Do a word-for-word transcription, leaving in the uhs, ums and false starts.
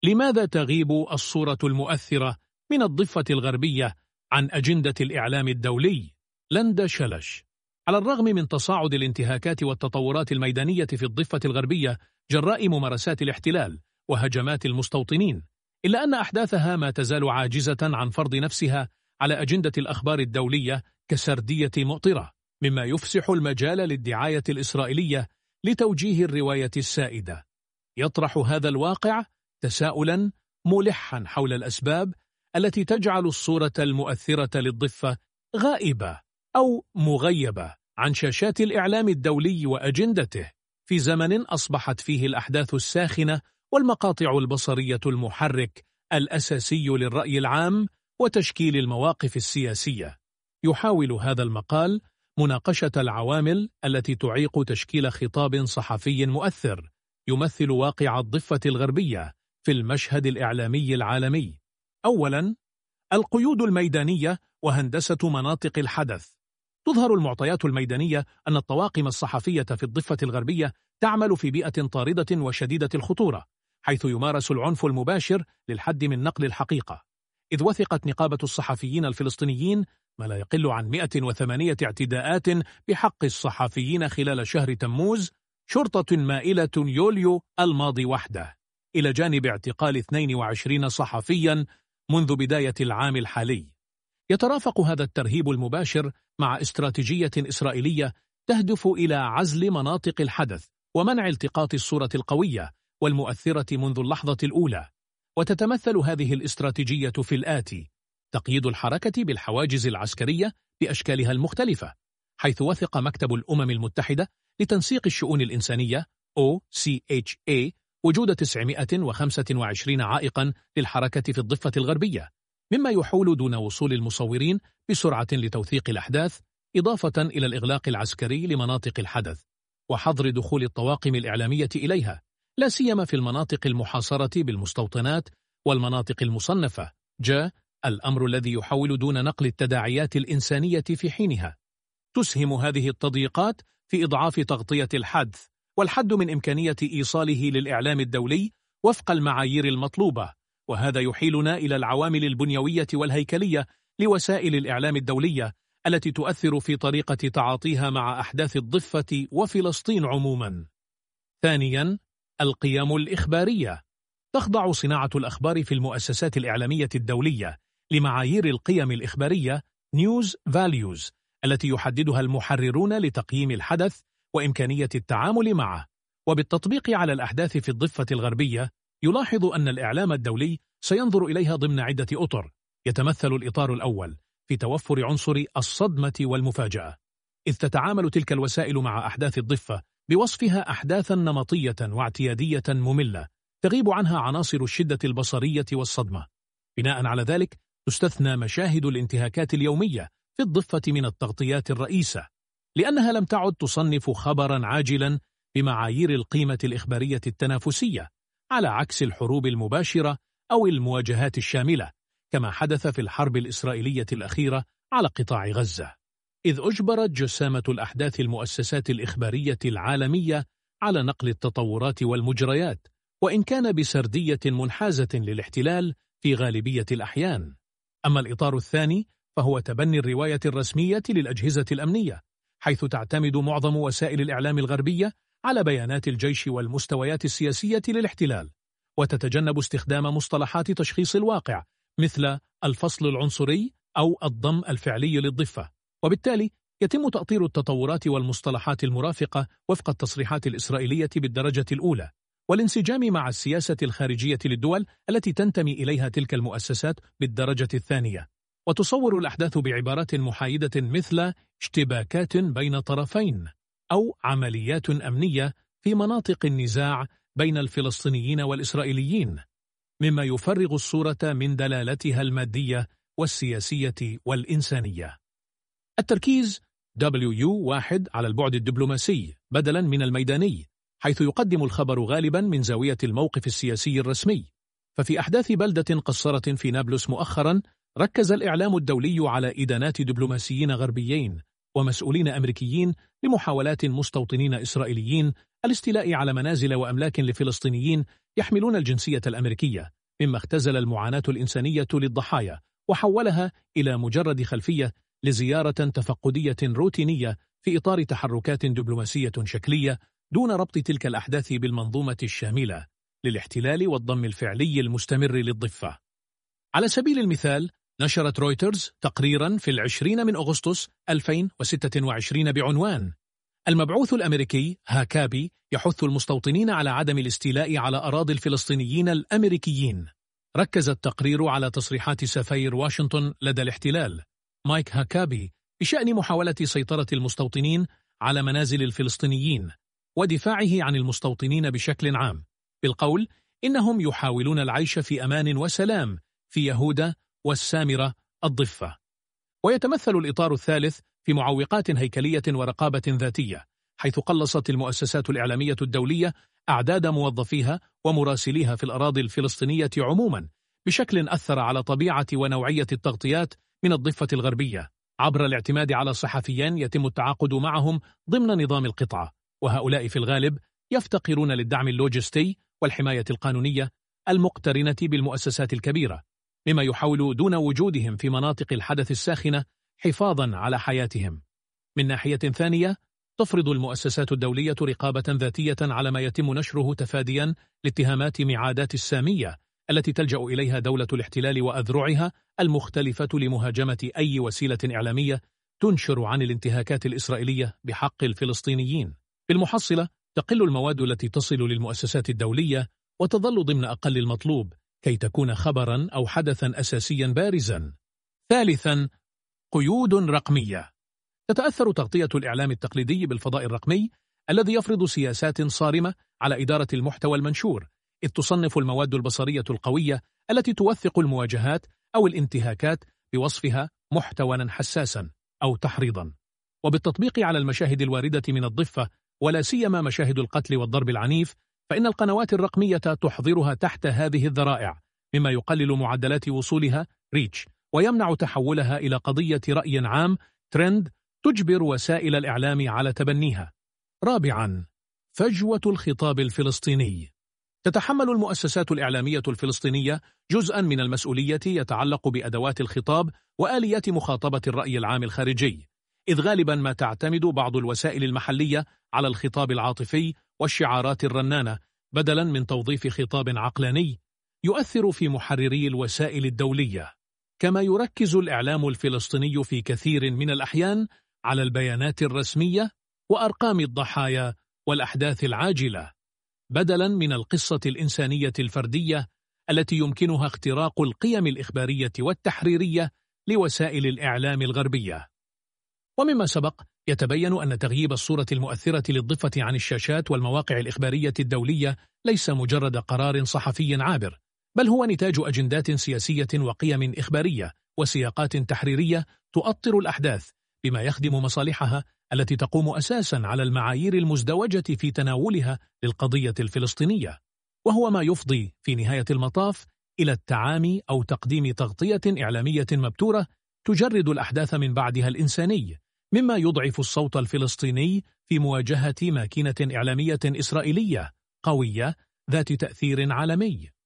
لماذا تغيب الصورة المؤثرة من الضفة الغربية عن أجندة الإعلام الدولي؟ لندا شلش. على الرغم من تصاعد الانتهاكات والتطورات الميدانية في الضفة الغربية جراء ممارسات الاحتلال وهجمات المستوطنين، إلا أن أحداثها ما تزال عاجزة عن فرض نفسها على أجندة الأخبار الدولية كسردية مؤطرة، مما يفسح المجال للدعاية الإسرائيلية لتوجيه الرواية السائدة. يطرح هذا الواقع تساؤلا ملحا حول الأسباب التي تجعل الصورة المؤثرة للضفة غائبة أو مغيبة عن شاشات الإعلام الدولي وأجندته في زمن أصبحت فيه الأحداث الساخنة والمقاطع البصرية المحرك الأساسي للرأي العام وتشكيل المواقف السياسية. يحاول هذا المقال مناقشة العوامل التي تعيق تشكيل خطاب صحفي مؤثر يمثل واقع الضفة الغربية في المشهد الإعلامي العالمي. أولاً، القيود الميدانية وهندسة مناطق الحدث. تظهر المعطيات الميدانية أن الطواقم الصحفية في الضفة الغربية تعمل في بيئة طاردة وشديدة الخطورة، حيث يمارس العنف المباشر للحد من نقل الحقيقة، إذ وثقت نقابة الصحفيين الفلسطينيين ما لا يقل عن مئة وثمانية اعتداءات بحق الصحفيين خلال شهر تموز، شرطة مائلة يوليو الماضي وحده، إلى جانب اعتقال اثنين وعشرين صحفيا منذ بداية العام الحالي. يترافق هذا الترهيب المباشر مع استراتيجية إسرائيلية تهدف إلى عزل مناطق الحدث ومنع التقاط الصورة القوية والمؤثرة منذ اللحظة الأولى. وتتمثل هذه الاستراتيجية في الآتي: تقييد الحركة بالحواجز العسكرية بأشكالها المختلفة، حيث وثق مكتب الأمم المتحدة لتنسيق الشؤون الإنسانية أو سي إتش إيه وجود تسعمئة وخمسة وعشرين عائقا للحركة في الضفة الغربية، مما يحول دون وصول المصورين بسرعة لتوثيق الأحداث، إضافة إلى الإغلاق العسكري لمناطق الحدث وحظر دخول الطواقم الإعلامية إليها، لا سيما في المناطق المحاصرة بالمستوطنات والمناطق المصنفة، جاء الأمر الذي يحول دون نقل التداعيات الإنسانية في حينها. تسهم هذه التضييقات في إضعاف تغطية الحدث والحد من إمكانية إيصاله للإعلام الدولي وفق المعايير المطلوبة، وهذا يحيلنا إلى العوامل البنيوية والهيكلية لوسائل الإعلام الدولية التي تؤثر في طريقة تعاطيها مع أحداث الضفة وفلسطين عموما. ثانيا، القيم الإخبارية. تخضع صناعة الأخبار في المؤسسات الإعلامية الدولية لمعايير القيم الإخبارية News Values التي يحددها المحررون لتقييم الحدث وإمكانية التعامل معه. وبالتطبيق على الأحداث في الضفة الغربية يلاحظ أن الإعلام الدولي سينظر إليها ضمن عدة أطر، يتمثل الإطار الأول في توفر عنصر الصدمة والمفاجأة، إذ تتعامل تلك الوسائل مع أحداث الضفة بوصفها أحداثا نمطية واعتيادية مملة تغيب عنها عناصر الشدة البصرية والصدمة. بناء على ذلك تستثنى مشاهد الانتهاكات اليومية في الضفة من التغطيات الرئيسة، لأنها لم تعد تصنف خبرا عاجلا بمعايير القيمة الإخبارية التنافسية، على عكس الحروب المباشرة أو المواجهات الشاملة كما حدث في الحرب الإسرائيلية الأخيرة على قطاع غزة، إذ أجبرت جسامة الأحداث المؤسسات الإخبارية العالمية على نقل التطورات والمجريات، وإن كان بسردية منحازة للاحتلال في غالبية الأحيان. أما الإطار الثاني فهو تبني الرواية الرسمية للأجهزة الأمنية، حيث تعتمد معظم وسائل الإعلام الغربية على بيانات الجيش والمستويات السياسية للاحتلال، وتتجنب استخدام مصطلحات تشخيص الواقع مثل الفصل العنصري أو الضم الفعلي للضفة. وبالتالي يتم تأطير التطورات والمصطلحات المرافقة وفق التصريحات الإسرائيلية بالدرجة الأولى، والانسجام مع السياسة الخارجية للدول التي تنتمي إليها تلك المؤسسات بالدرجة الثانية. وتصور الأحداث بعبارات محايدة مثل اشتباكات بين طرفين أو عمليات أمنية في مناطق النزاع بين الفلسطينيين والإسرائيليين، مما يفرغ الصورة من دلالتها المادية والسياسية والإنسانية. التركيز دبليو واحد على البعد الدبلوماسي بدلا من الميداني، حيث يقدم الخبر غالبا من زاوية الموقف السياسي الرسمي. ففي أحداث بلدة قصرة في نابلس مؤخرا ركز الإعلام الدولي على إدانات دبلوماسيين غربيين ومسؤولين أمريكيين لمحاولات مستوطنين إسرائيليين الاستيلاء على منازل وأملاك لفلسطينيين يحملون الجنسية الأمريكية، مما اختزل المعاناة الإنسانية للضحايا وحولها إلى مجرد خلفية لزيارة تفقدية روتينية في إطار تحركات دبلوماسية شكلية دون ربط تلك الأحداث بالمنظومة الشاملة للاحتلال والضم الفعلي المستمر للضفة. على سبيل المثال، نشرت رويترز تقريرا في العشرين من أغسطس ألفين وستة وعشرين بعنوان المبعوث الأمريكي هاكابي يحث المستوطنين على عدم الاستيلاء على أراضي الفلسطينيين الأمريكيين. ركز التقرير على تصريحات سفير واشنطن لدى الاحتلال مايك هاكابي بشأن محاولة سيطرة المستوطنين على منازل الفلسطينيين ودفاعه عن المستوطنين بشكل عام، بالقول إنهم يحاولون العيش في أمان وسلام في يهودا والسامرة الضفة. ويتمثل الإطار الثالث في معوقات هيكلية ورقابة ذاتية، حيث قلصت المؤسسات الإعلامية الدولية أعداد موظفيها ومراسليها في الأراضي الفلسطينية عموما بشكل أثر على طبيعة ونوعية التغطيات من الضفة الغربية، عبر الاعتماد على صحفيين يتم التعاقد معهم ضمن نظام القطعة، وهؤلاء في الغالب يفتقرون للدعم اللوجستي والحماية القانونية المقترنة بالمؤسسات الكبيرة، مما يحاول دون وجودهم في مناطق الحدث الساخنة حفاظا على حياتهم. من ناحية ثانية، تفرض المؤسسات الدولية رقابة ذاتية على ما يتم نشره تفاديا لاتهامات معادات السامية التي تلجأ إليها دولة الاحتلال وأذرعها المختلفة لمهاجمة أي وسيلة إعلامية تنشر عن الانتهاكات الإسرائيلية بحق الفلسطينيين. في المحصلة، تقل المواد التي تصل للمؤسسات الدولية وتظل ضمن أقل المطلوب كي تكون خبرا أو حدثا أساسيا بارزا. ثالثا، قيود رقمية. تتأثر تغطية الإعلام التقليدي بالفضاء الرقمي الذي يفرض سياسات صارمة على إدارة المحتوى المنشور، إذ تصنف المواد البصرية القوية التي توثق المواجهات أو الانتهاكات بوصفها محتوى حساسا أو تحريضا. وبالتطبيق على المشاهد الواردة من الضفة ولا سيما مشاهد القتل والضرب العنيف، فإن القنوات الرقمية تحضرها تحت هذه الذرائع، مما يقلل معدلات وصولها ريتش ويمنع تحولها إلى قضية رأي عام ترند تجبر وسائل الإعلام على تبنيها. رابعا، فجوة الخطاب الفلسطيني. تتحمل المؤسسات الإعلامية الفلسطينية جزءا من المسؤولية يتعلق بأدوات الخطاب وآليات مخاطبة الرأي العام الخارجي، إذ غالبا ما تعتمد بعض الوسائل المحلية على الخطاب العاطفي والشعارات الرنانة بدلا من توظيف خطاب عقلاني يؤثر في محرري الوسائل الدولية. كما يركز الإعلام الفلسطيني في كثير من الأحيان على البيانات الرسمية وأرقام الضحايا والأحداث العاجلة، بدلا من القصة الإنسانية الفردية التي يمكنها اختراق القيم الإخبارية والتحريرية لوسائل الإعلام الغربية. ومما سبق يتبين أن تغييب الصورة المؤثرة للضفة عن الشاشات والمواقع الإخبارية الدولية ليس مجرد قرار صحفي عابر، بل هو نتاج أجندات سياسية وقيم إخبارية وسياقات تحريرية تؤطر الأحداث بما يخدم مصالحها التي تقوم أساسا على المعايير المزدوجة في تناولها للقضية الفلسطينية، وهو ما يفضي في نهاية المطاف إلى التعامي أو تقديم تغطية إعلامية مبتورة تجرد الأحداث من بعدها الإنساني، مما يضعف الصوت الفلسطيني في مواجهة ماكينة إعلامية إسرائيلية قوية ذات تأثير عالمي.